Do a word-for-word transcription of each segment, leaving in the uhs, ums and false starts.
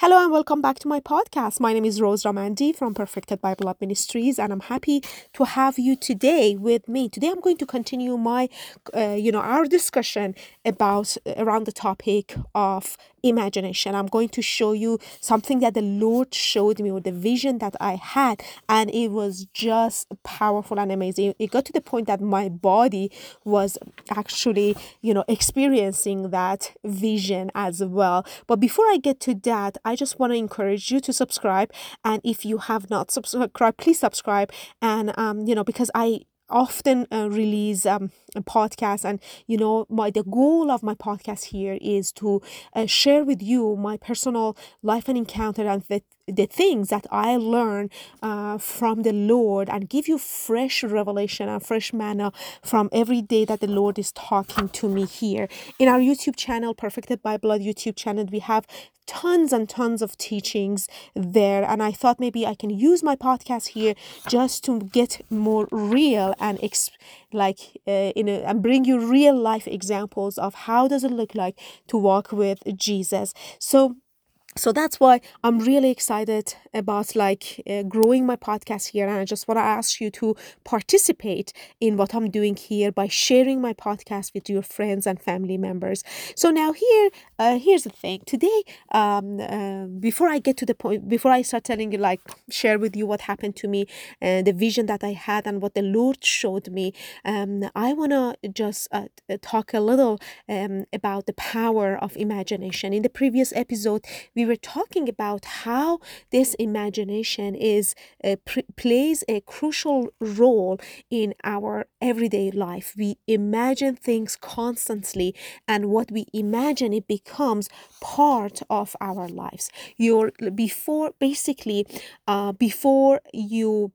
Hello and welcome back to my podcast. My name is Rose Ramandi from Perfected Bible Lab Ministries, and I'm happy to have you today with me. Today, I'm going to continue my, uh, you know, our discussion about around the topic of imagination. I'm going to show you something that the Lord showed me, or the vision that I had, and it was just powerful and amazing. It got to the point that my body was actually, you know, experiencing that vision as well. But before I get to that, I just want to encourage you to subscribe. And if you have not subscribed, please subscribe. And, um, you know, because I often uh, release um, a podcast, and you know my the goal of my podcast here is to uh, share with you my personal life and encounter, and the, the things that I learn uh, from the Lord, and give you fresh revelation and fresh manna from every day that the Lord is talking to me here in our YouTube channel, Perfected Bible YouTube channel. We have tons and tons of teachings there, and I thought maybe I can use my podcast here just to get more real and ex- like uh, in a, and bring you real life examples of how does it look like to walk with Jesus. So so that's why I'm really excited about like uh, growing my podcast here, and I just want to ask you to participate in what I'm doing here by sharing my podcast with your friends and family members. So now here uh, here's the thing today. Um uh, before I get to the point, before I start telling you, like share with you what happened to me and the vision that I had and what the Lord showed me, um I want to just uh, talk a little um about the power of imagination. In the previous episode, we were talking about how this imagination is uh, pr- plays a crucial role in our everyday life. We imagine things constantly, and what we imagine, it becomes part of our lives. You're before basically uh, before you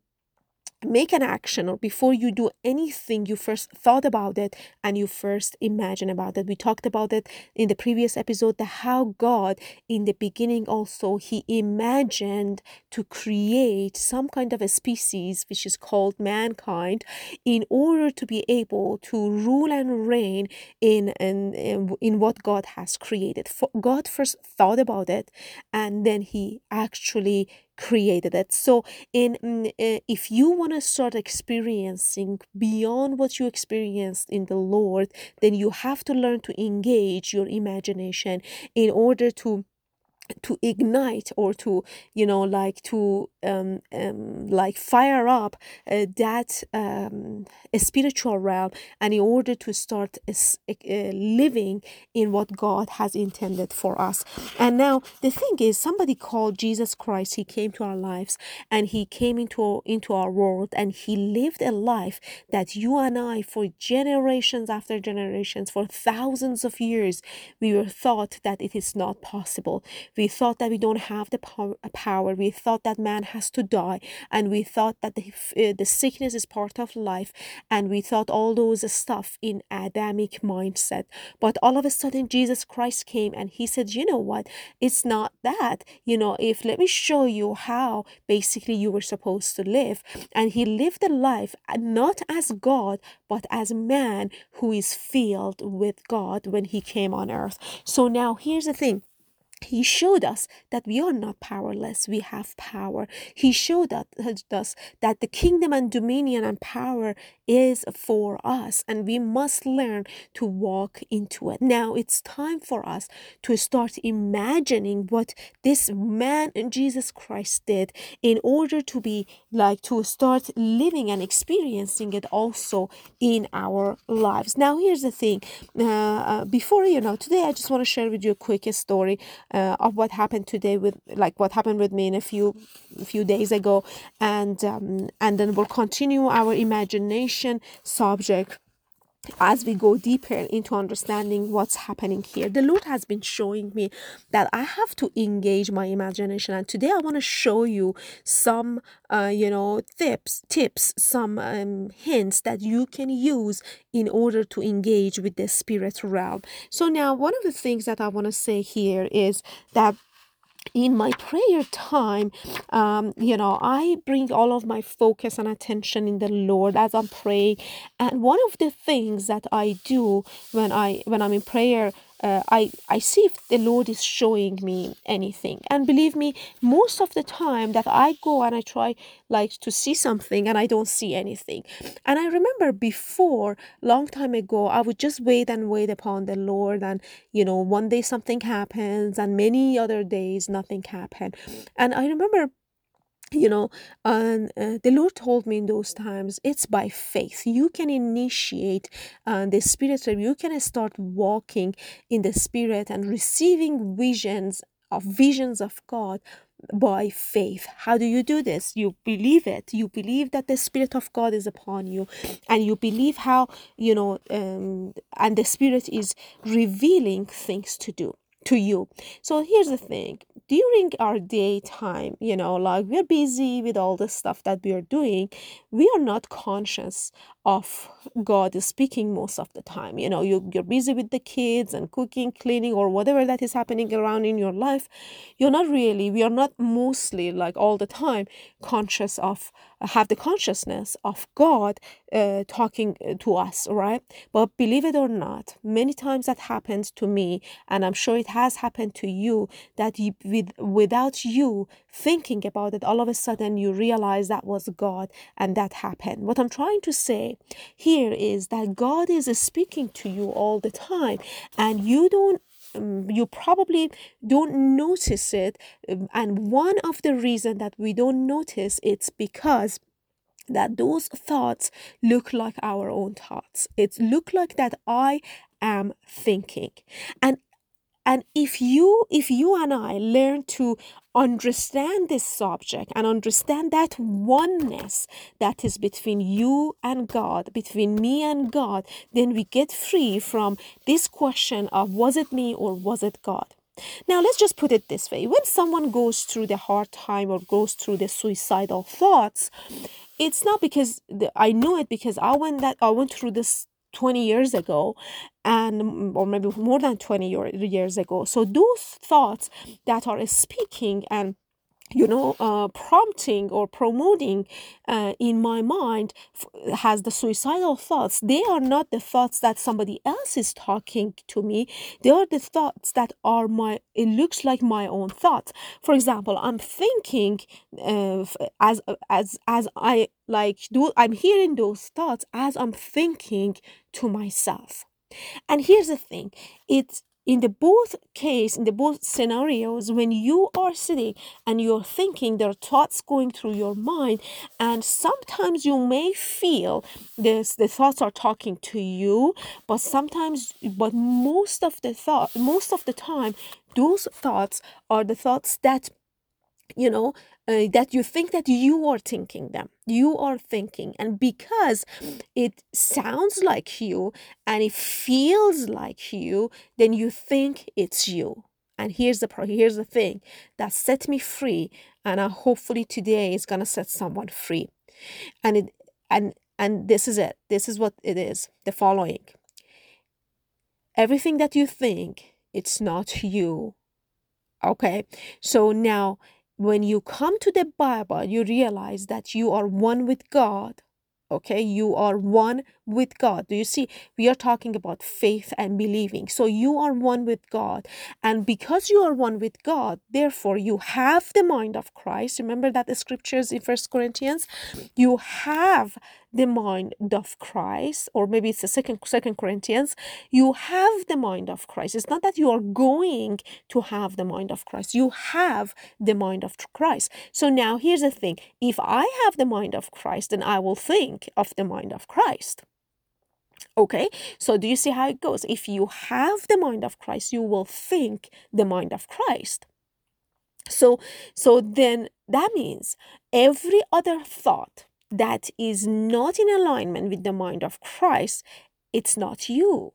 make an action, or before you do anything, you first thought about it and you first imagine about it. We talked about it in the previous episode, that how God in the beginning also he imagined to create some kind of a species which is called mankind, in order to be able to rule and reign in in, in, in what God has created. For God first thought about it, and then he actually created it. So in mm, uh, if you want to start experiencing beyond what you experienced in the Lord, then you have to learn to engage your imagination in order to to ignite, or to you know like to um, um like fire up uh, that um spiritual realm, and in order to start uh, living in what God has intended for us. And now the thing is, somebody called Jesus Christ, he came to our lives, and he came into into our world, and he lived a life that you and I, for generations after generations, for thousands of years, we were thought that it is not possible. We thought that we don't have the power. We thought that man has to die, and we thought that the, uh, the sickness is part of life, and we thought all those stuff in Adamic mindset. But all of a sudden, Jesus Christ came, and he said, you know what? It's not that. You know, if let me show you how basically you were supposed to live. And he lived a life not as God, but as man who is filled with God when he came on earth. So now here's the thing. He showed us that we are not powerless. We have power. He showed us that the kingdom and dominion and power is for us, and we must learn to walk into it. Now it's time for us to start imagining what this man, Jesus Christ, did, in order to be like to start living and experiencing it also in our lives. Now here's the thing. Uh, uh, before you know, today I just want to share with you a quick story uh, of what happened today, with like what happened with me in a few a few days ago, and um, and then we'll continue our imagination subject as we go deeper into understanding what's happening here. The Lord has been showing me that I have to engage my imagination, and today I want to show you some uh, you know tips tips some um, hints that you can use in order to engage with the spirit realm. So now, one of the things that I want to say here is that in my prayer time, um, you know, I bring all of my focus and attention in the Lord as I'm praying. And one of the things that I do when I when I'm in prayer uh, I I see if the Lord is showing me anything. And believe me, most of the time that I go and I try like to see something and I don't see anything. And I remember before, long time ago, I would just wait and wait upon the Lord, and you know, one day something happens and many other days nothing happened. And I remember, you know, and uh, the Lord told me in those times, it's by faith you can initiate uh, the spirit realm. You can start walking in the spirit and receiving visions of visions of God by faith. How do you do this? You believe it. You believe that the spirit of God is upon you, and you believe how, you know, um, and the spirit is revealing things to do to you. So here's the thing: during our daytime, you know, like we're busy with all the stuff that we are doing, we are not conscious of God is speaking most of the time. You know, you, you're busy with the kids and cooking, cleaning, or whatever that is happening around in your life. You're not really, we are not mostly like all the time conscious of, have the consciousness of God uh, talking uh, to us, right? But believe it or not, many times that happens to me, and I'm sure it has happened to you, that you, with, without you thinking about it, all of a sudden you realize that was God and that happened. What I'm trying to say here is that God is speaking to you all the time, and you don't um, you probably don't notice it. Um, and one of the reason that we don't notice it's because that those thoughts look like our own thoughts. It look like that I am thinking. And and if you if you and I learn to understand this subject and understand that oneness that is between you and God, between me and God, then we get free from this question of was it me or was it God? Now, let's just put it this way. When someone goes through the hard time or goes through the suicidal thoughts, it's not because the, I know it, because I went that I went through this twenty years ago, and mm, or maybe more than twenty year, years ago. So those thoughts that are speaking and, you know, uh, prompting or promoting uh, in my mind f- has the suicidal thoughts. They are not the thoughts that somebody else is talking to me. They are the thoughts that are my, it looks like my own thoughts. For example, I'm thinking uh, f- as as as I like do I'm hearing those thoughts as I'm thinking to myself. And here's the thing, it's in the both case, in the both scenarios, when you are sitting and you're thinking, there are thoughts going through your mind, and sometimes you may feel this the thoughts are talking to you, but sometimes but most of the thought most of the time, those thoughts are the thoughts that, you know, uh, that you think that you are thinking them, you are thinking, and because it sounds like you and it feels like you, then you think it's you. And here's the pro- here's the thing that set me free, and uh, hopefully today is gonna set someone free. And it and and this is it, this is what it is, the following: everything that you think, it's not you. Okay, so now when you come to the Bible, you realize that you are one with God. Okay, you are one with God. Do you see? We are talking about faith and believing. So you are one with God. And because you are one with God, therefore you have the mind of Christ. Remember that the scriptures in First Corinthians, you have the mind of Christ, or maybe it's the second second Corinthians, you have the mind of Christ. It's not that you are going to have the mind of Christ. You have the mind of Christ. So now here's the thing. If I have the mind of Christ, then I will think of the mind of Christ. Okay, so do you see how it goes? If you have the mind of Christ, you will think the mind of Christ. So, so then that means every other thought that is not in alignment with the mind of Christ, it's not you.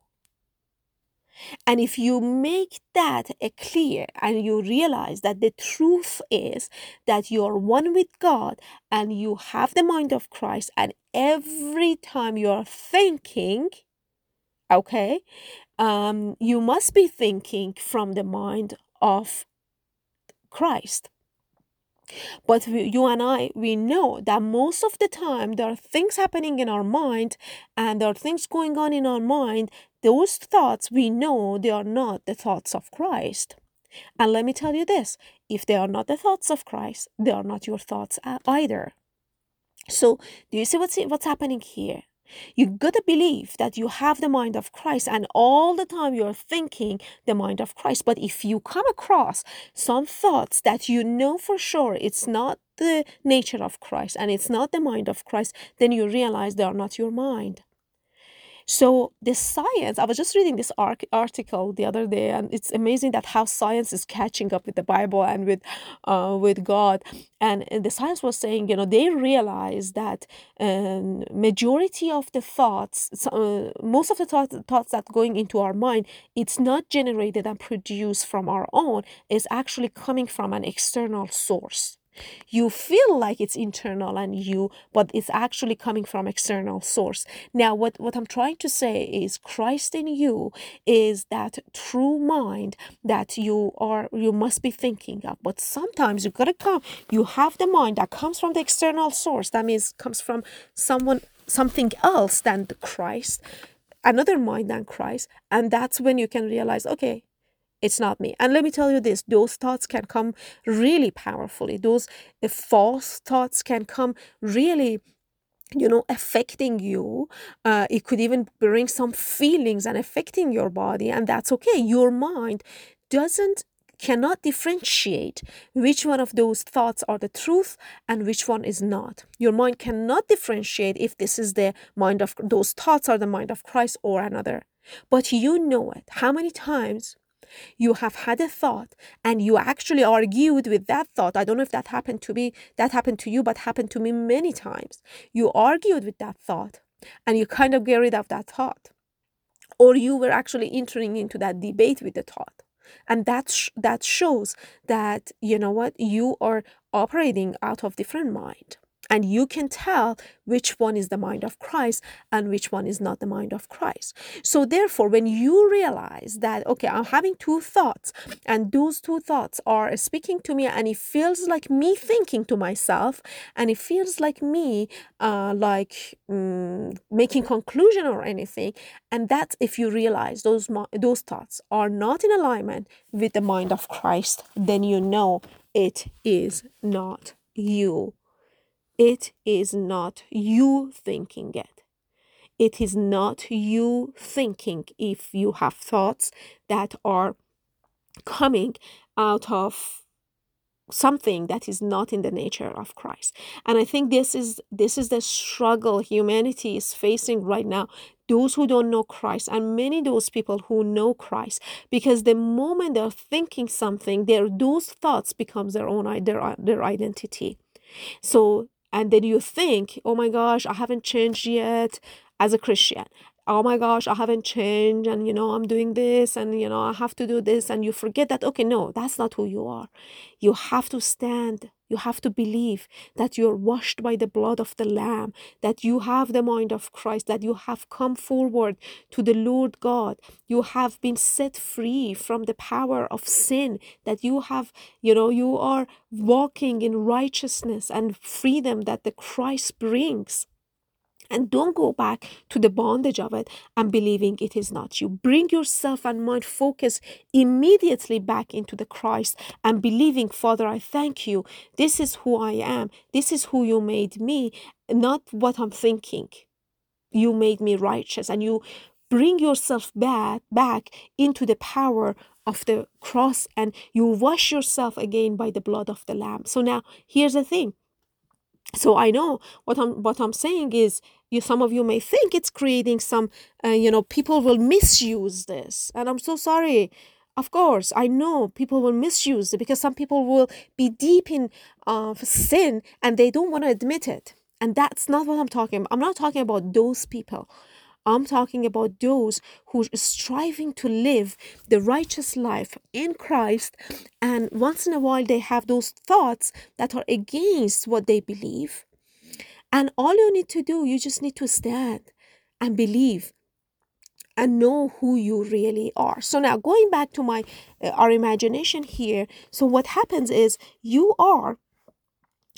And if you make that a clear and you realize that the truth is that you're one with God and you have the mind of Christ, and every time you're thinking, okay, um, you must be thinking from the mind of Christ. But we, you and I, we know that most of the time there are things happening in our mind and there are things going on in our mind. Those thoughts, we know they are not the thoughts of Christ. And let me tell you this, if they are not the thoughts of Christ, they are not your thoughts either. So, do you see what's, what's happening here? You gotta believe that you have the mind of Christ, and all the time you're thinking the mind of Christ. But if you come across some thoughts that you know for sure it's not the nature of Christ and it's not the mind of Christ, then you realize they are not your mind. So the science, I was just reading this arc, article the other day, and it's amazing that how science is catching up with the Bible and with, uh, with God. And, and the science was saying, you know, they realized that um, majority of the thoughts, uh, most of the thoughts, thoughts that going into our mind, it's not generated and produced from our own. It's actually coming from an external source. You feel like it's internal and you, but it's actually coming from external source. Now, what, what I'm trying to say is Christ in you is that true mind that you are, you must be thinking of. But sometimes you gotta come, you have the mind that comes from the external source. That means comes from someone, something else than the Christ, another mind than Christ. And that's when you can realize, okay, it's not me. And let me tell you this, those thoughts can come really powerfully. Those uh, false thoughts can come really, you know, affecting you. Uh, it could even bring some feelings and affecting your body. And that's okay. Your mind doesn't, cannot differentiate which one of those thoughts are the truth and which one is not. Your mind cannot differentiate if this is the mind of, those thoughts are the mind of Christ or another. But you know it. How many times you have had a thought and you actually argued with that thought? I don't know if that happened to me, that happened to you, but happened to me many times. You argued with that thought and you kind of get rid of that thought. Or you were actually entering into that debate with the thought. And that, sh- that shows that, you know what, you are operating out of different mind. And you can tell which one is the mind of Christ and which one is not the mind of Christ. So therefore, when you realize that, okay, I'm having two thoughts and those two thoughts are speaking to me and it feels like me thinking to myself and it feels like me uh, like um, making conclusion or anything. And that's if you realize those, those thoughts are not in alignment with the mind of Christ, then you know it is not you. It is not you thinking it. It is not you thinking if you have thoughts that are coming out of something that is not in the nature of Christ. And I think this is this is the struggle humanity is facing right now. Those who don't know Christ and many those people who know Christ, because the moment they're thinking something, their those thoughts becomes their own their, their identity. So, and then you think, oh my gosh, I haven't changed yet as a Christian. Oh my gosh, I haven't changed, and you know, I'm doing this, and you know, I have to do this, and you forget that, okay, no, that's not who you are. You have to stand, you have to believe that you're washed by the blood of the Lamb, that you have the mind of Christ, that you have come forward to the Lord God, you have been set free from the power of sin, that you have, you know, you are walking in righteousness and freedom that the Christ brings. And don't go back to the bondage of it and believing it is not you. Bring yourself and mind focus immediately back into the Christ and believing, Father, I thank you. This is who I am. This is who you made me, not what I'm thinking. You made me righteous, and you bring yourself back, back into the power of the cross, and you wash yourself again by the blood of the Lamb. So now here's the thing. So I know what I'm what I'm saying is, you some of you may think it's creating some uh, you know, people will misuse this, and I'm so sorry. Of course, I know people will misuse it because some people will be deep in uh, sin and they don't want to admit it. And that's not what I'm talking about. I'm not talking about those people. I'm talking about those who are striving to live the righteous life in Christ, and once in a while they have those thoughts that are against what they believe. And all you need to do, you just need to stand and believe and know who you really are. So now going back to my uh, our imagination here. So what happens is you are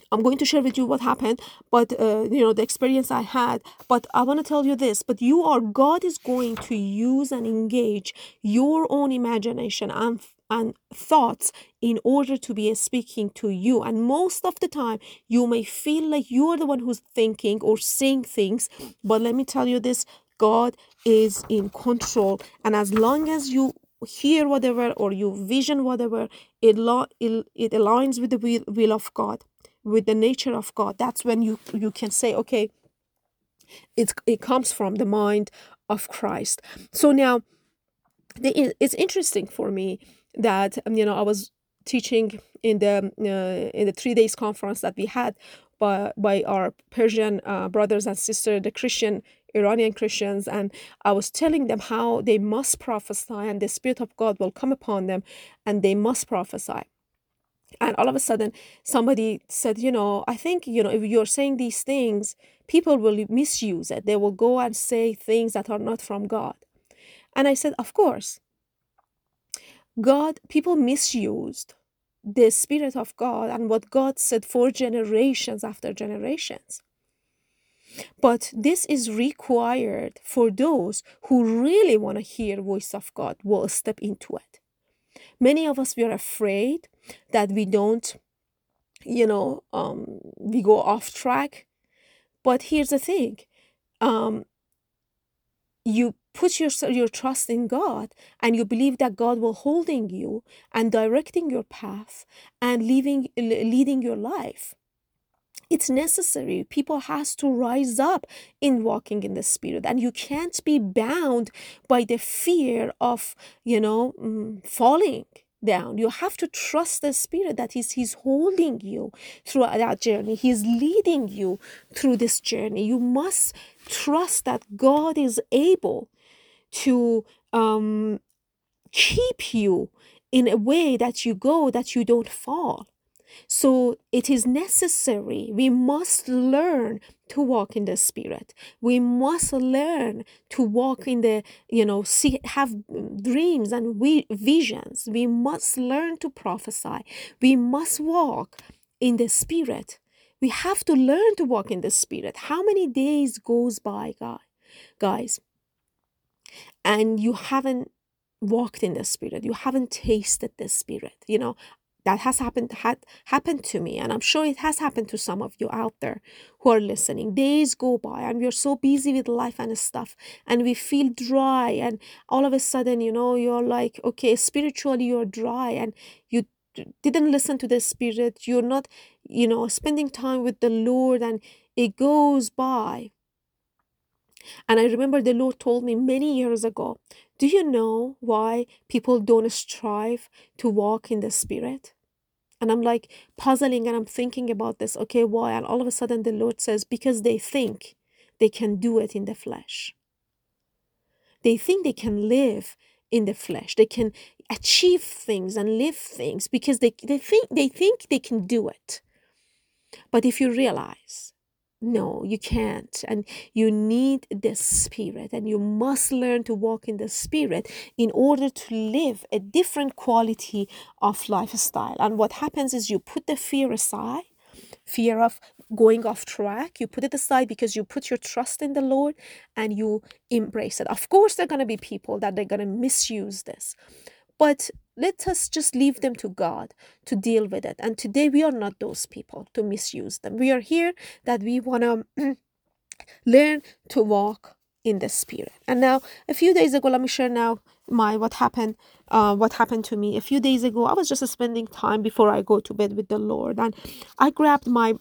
I'm going to share with you what happened, but uh, you know, the experience I had. But I want to tell you this, but you are, God is going to use and engage your own imagination and and thoughts in order to be speaking to you. And most of the time, you may feel like you are the one who's thinking or saying things, but let me tell you this, God is in control. And as long as you hear whatever or you vision whatever, it, lo- it, it aligns with the will, will of God, with the nature of God, that's when you you can say, okay, it's it comes from the mind of Christ. So now the, it's interesting for me that um, you know, I was teaching in the uh, in the three days conference that we had by by our Persian uh, brothers and sisters, the Christian Iranian Christians, and I was telling them how they must prophesy and the Spirit of God will come upon them and they must prophesy. And all of a sudden, somebody said, you know, I think, you know, if you're saying these things, people will misuse it. They will go and say things that are not from God. And I said, of course, God, people misused the Spirit of God and what God said for generations after generations. But this is required for those who really want to hear voice of God, will step into it. Many of us, we are afraid that we don't, you know, um, we go off track. But here's the thing, um, you put your, your trust in God and you believe that God will holding you and directing your path and leading, leading your life. It's necessary. People has to rise up in walking in the Spirit, and you can't be bound by the fear of, you know, mm, falling down. You have to trust the Spirit that he's, he's holding you through that journey. He's leading you through this journey. You must trust that God is able to um, keep you in a way that you go, that you don't fall. So it is necessary. We must learn to walk in the Spirit. We must learn to walk in the, you know, see, have dreams and we, visions. We must learn to prophesy. We must walk in the Spirit. We have to learn to walk in the Spirit. How many days goes by, guys, and you haven't walked in the Spirit? You haven't tasted the Spirit, you know? That has happened had happened to me, and I'm sure it has happened to some of you out there who are listening. Days go by and we're so busy with life and stuff, and we feel dry, and all of a sudden, you know, you're like, okay, spiritually you're dry and you d- didn't listen to the Spirit. You're not, you know, spending time with the Lord, and it goes by. And I remember the Lord told me many years ago, do you know why people don't strive to walk in the Spirit? And I'm like puzzling and I'm thinking about this. Okay, why? And all of a sudden the Lord says, because they think they can do it in the flesh. They think they can live in the flesh. They can achieve things and live things because they, they think they think they can do it. But if you realize, no, you can't. And you need the Spirit, and you must learn to walk in the Spirit in order to live a different quality of lifestyle. And what happens is you put the fear aside, fear of going off track. You put it aside because you put your trust in the Lord and you embrace it. Of course, there are going to be people that they're going to misuse this. But let us just leave them to God to deal with it. And today we are not those people to misuse them. We are here that we want to learn to walk in the Spirit. And now, a few days ago, let me share now my what happened. Uh, what happened to me a few days ago? I was just spending time before I go to bed with the Lord, and I grabbed my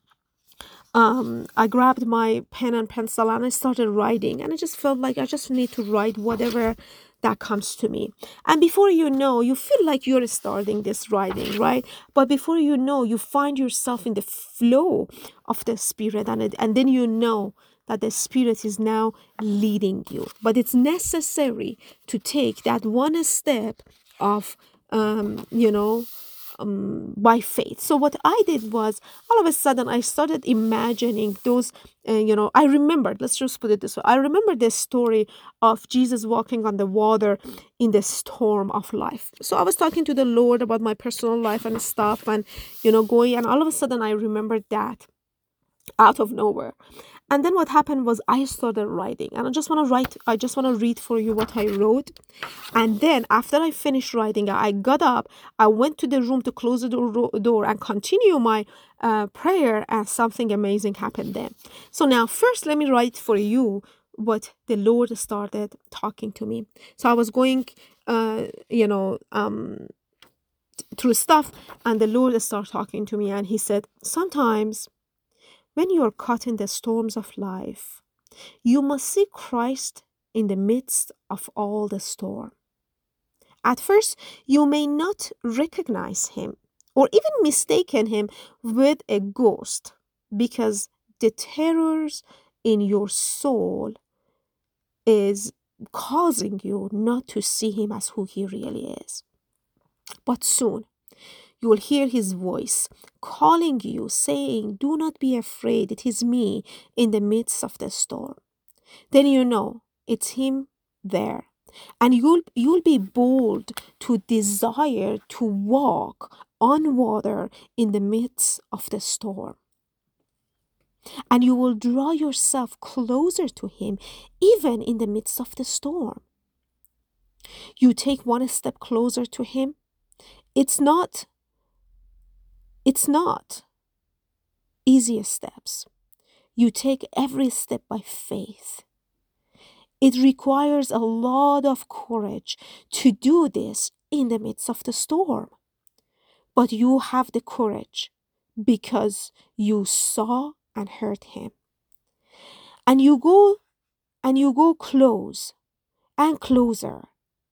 um I grabbed my pen and pencil and I started writing, and I just felt like I just need to write whatever that comes to me. And before you know, you feel like you're starting this writing, right? But before you know, you find yourself in the flow of the Spirit, and it, and then you know that the Spirit is now leading you. But it's necessary to take that one step of um you know um, by faith. So what I did was, all of a sudden, I started imagining those, uh, you know, I remembered, let's just put it this way. I remember this story of Jesus walking on the water in the storm of life. So I was talking to the Lord about my personal life and stuff, and, you know, going, and all of a sudden I remembered that out of nowhere. And then what happened was I started writing, and I just want to write, I just want to read for you what I wrote. And then after I finished writing, I got up, I went to the room to close the door, door and continue my uh, prayer, and something amazing happened then. So now first let me write for you what the Lord started talking to me. So I was going, uh, you know, um, through stuff, and the Lord started talking to me, and he said, sometimes when you are caught in the storms of life, you must see Christ in the midst of all the storm. At first, you may not recognize him or even mistaken him with a ghost, because the terrors in your soul is causing you not to see him as who he really is. But soon, you will hear his voice calling you, saying, do not be afraid, it is me in the midst of the storm. Then you know it's him there. And you'll, you'll be bold to desire to walk on water in the midst of the storm. And you will draw yourself closer to him, even in the midst of the storm. You take one step closer to him. It's not It's not easy steps. You take every step by faith. It requires a lot of courage to do this in the midst of the storm. But you have the courage because you saw and heard him. And you go and you go close and closer.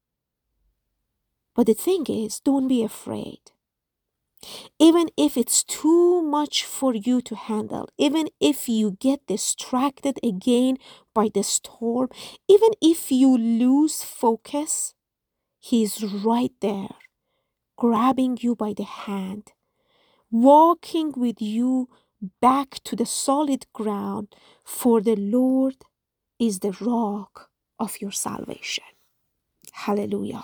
But the thing is, don't be afraid. Even if it's too much for you to handle, even if you get distracted again by the storm, even if you lose focus, he's right there, grabbing you by the hand, walking with you back to the solid ground, for the Lord is the rock of your salvation. Hallelujah.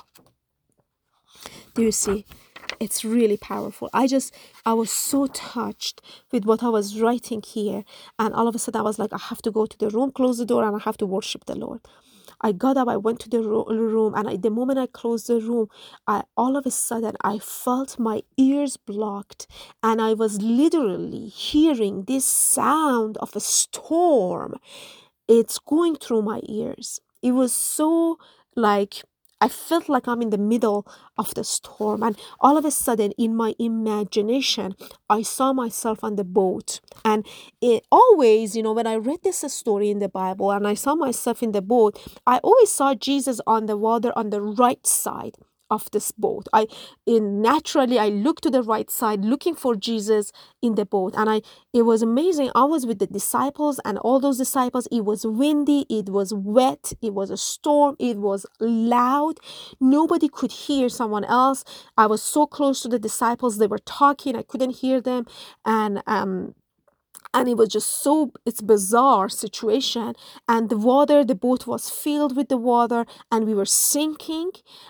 Do you see? It's really powerful. I just, I was so touched with what I was writing here. And all of a sudden I was like, I have to go to the room, close the door, and I have to worship the Lord. I got up, I went to the ro- room, and I, the moment I closed the room, I all of a sudden I felt my ears blocked, and I was literally hearing this sound of a storm. It's going through my ears. It was so like, I felt like I'm in the middle of the storm, and all of a sudden in my imagination I saw myself on the boat. And it always, you know, when I read this story in the Bible and I saw myself in the boat, I always saw Jesus on the water on the right side of this boat. I in naturally I looked to the right side looking for Jesus in the boat, and I it was amazing. I was with the disciples, and all those disciples, it was windy, it was wet, it was a storm, it was loud. Nobody could hear someone else. I was so close to the disciples, they were talking, I couldn't hear them. And um and it was just so, it's bizarre situation. And the water, the boat was filled with the water, and we were sinking.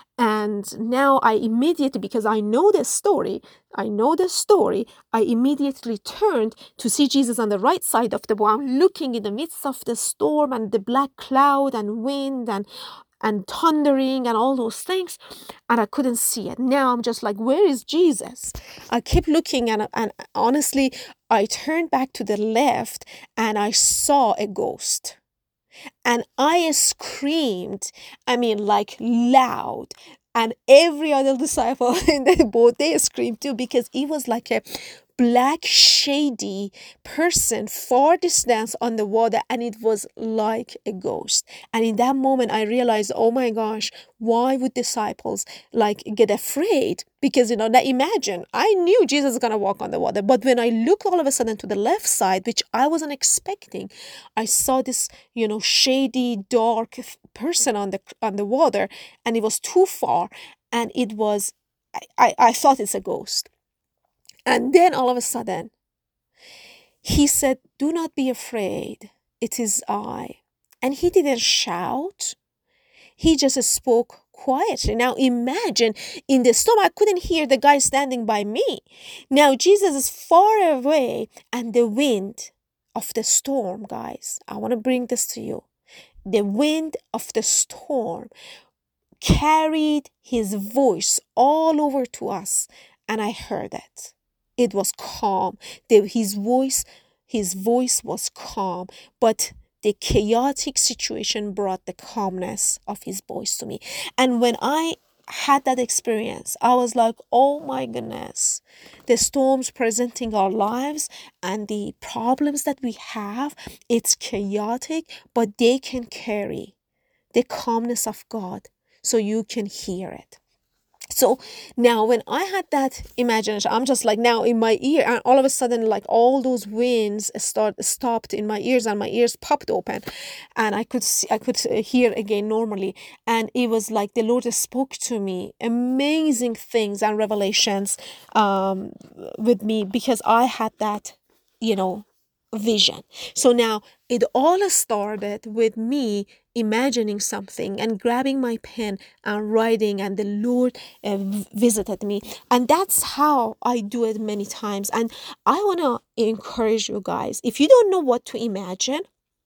And now I immediately, because I know this story, I know the story, I immediately turned to see Jesus on the right side of the boat. I'm looking in the midst of the storm and the black cloud and wind and and thundering and all those things, and I couldn't see it. Now I'm just like, where is Jesus? I kept looking, and, and honestly, I turned back to the left and I saw a ghost. And I screamed, I mean, like loud. And every other disciple in the boat, they screamed too, because it was like a black, shady person, far distance on the water, and it was like a ghost. And in that moment, I realized, oh my gosh, why would disciples like get afraid? Because, you know, now imagine, I knew Jesus is going to walk on the water, but when I look all of a sudden to the left side, which I wasn't expecting, I saw this, you know, shady, dark person on the on the water, and it was too far, and it was, I, I, I thought it's a ghost. And then all of a sudden, he said, "Do not be afraid. It is I." And he didn't shout. He just spoke quietly. Now imagine, in the storm, I couldn't hear the guy standing by me. Now Jesus is far away, and the wind of the storm, guys, I want to bring this to you. The wind of the storm carried his voice all over to us, and I heard it. It was calm. The, his voice, his voice was calm, but the chaotic situation brought the calmness of his voice to me. And when I had that experience, I was like, oh my goodness, the storms presenting our lives and the problems that we have, it's chaotic, but they can carry the calmness of God so you can hear it. So now when I had that imagination, I'm just like now in my ear, and all of a sudden, like all those winds start stopped in my ears, and my ears popped open, and I could see, I could uh, hear again normally. And it was like the Lord spoke to me amazing things and revelations um, with me, because I had that, you know, vision. So now it all started with me imagining something and grabbing my pen and writing, and the Lord uh, visited me. And that's how I do it many times. And I want to encourage you guys, if you don't know what to imagine,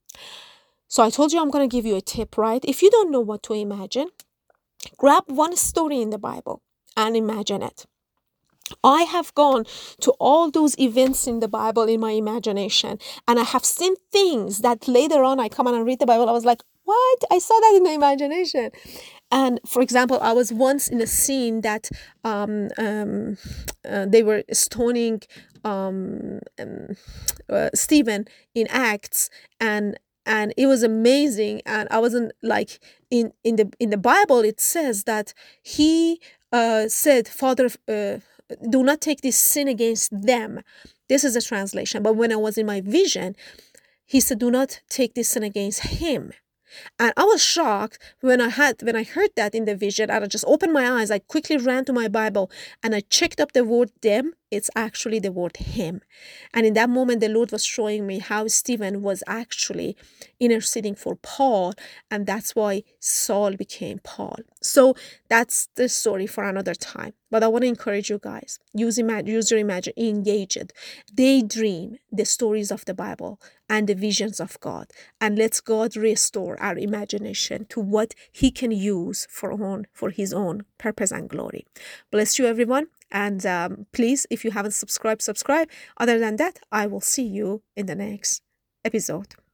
so I told you I'm going to give you a tip, right? If you don't know what to imagine, grab one story in the Bible and imagine it. I have gone to all those events in the Bible in my imagination, and I have seen things that later on I come on and read the Bible. I was like, what? I saw that in my imagination. And for example, I was once in a scene that um, um, uh, they were stoning um, um, uh, Stephen in Acts, and and it was amazing. And I wasn't like in in the in the Bible. It says that he uh, said, "Father, uh, do not take this sin against them." This is a translation. But when I was in my vision, he said, "Do not take this sin against him." And I was shocked when I had when I heard that in the vision, and I just opened my eyes. I quickly ran to my Bible and I checked up the word them. It's actually the word him. And in that moment, the Lord was showing me how Stephen was actually interceding for Paul, and that's why Saul became Paul. So that's the story for another time. But I want to encourage you guys, use, imag- use your imagination, engage it, daydream the stories of the Bible and the visions of God, and let God restore our imagination to what He can use for own for His own purpose and glory. Bless you, everyone, and um, please, if you haven't subscribed, subscribe. Other than that, I will see you in the next episode.